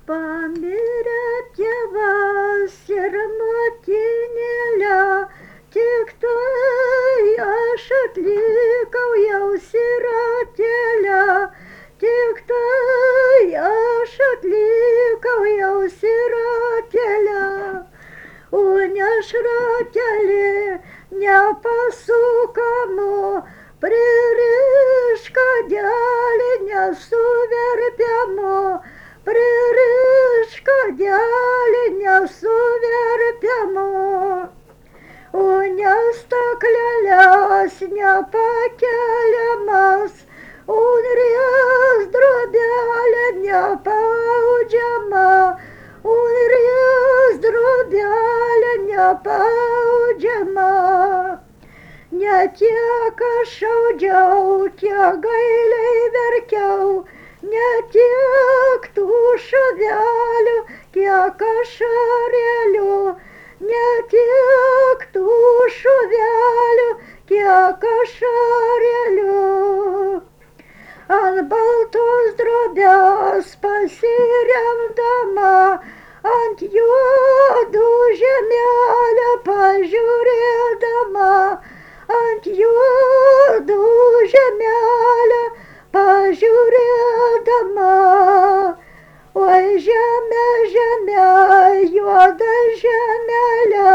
Pamirė tėvas ir motinėlė, tik tai aš atlikau jau sirotėlę, tik tai aš atlikau jau sirotėlę. O nešratelė nepasukamo, pririš kadelį nesuverpiamo, pririš kadelį nesuverpiamo. O nestaklelės nepakeliamas, unries drobelė nepaudžiama, unries drobelė nepaudžiama. Ne tiek aš audžiau, kiek gailiai verkiau, ne tiek tų šavelių, kiek ašarėlių, ne tiek tų šavelių, kiek ašarėlių. Ant baltos drobės pasiremdama, ant juodų žemelę pažiūrėdama, ant juodų žemelę pažiūrėdama. Oi žemė, žemė, juoda žemelė,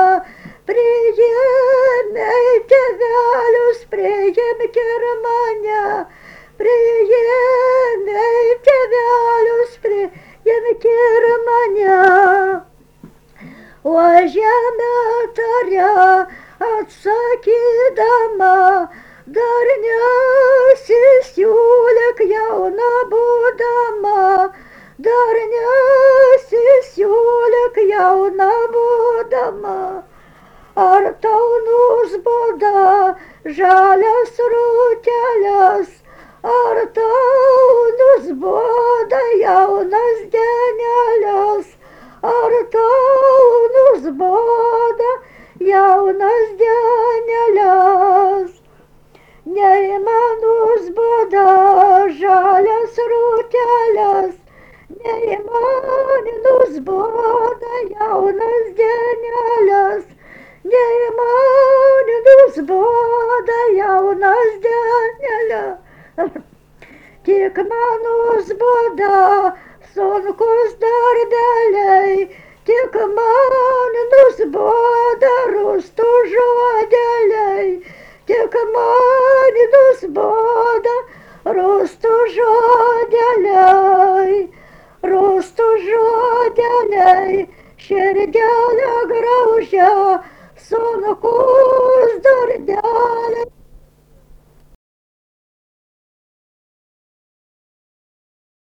priėmei tėvelius, priimk ir mane, priėmei tėvelius, priimk ir mane. O žemė taria atsakydama, dar nesisiūlėk jauna būdama, dar nesisiūlėk jauna būdama. Ar tau nusboda žalias rūtelės, ar tau nusboda jaunas dienelės, ar tau nusboda jaunas dienelės. Nei man nusboda žalias rūtelės, nei man nusboda jaunas dienelės, nei man nusboda jaunas dienelės. Tik man nusboda sunkus darbeliai, tik man nusboda rūstų žodeliai, tik man nusboda rūstų žodeliai, rūstų žodeliai, širdelę graužia sunkus darbeliai.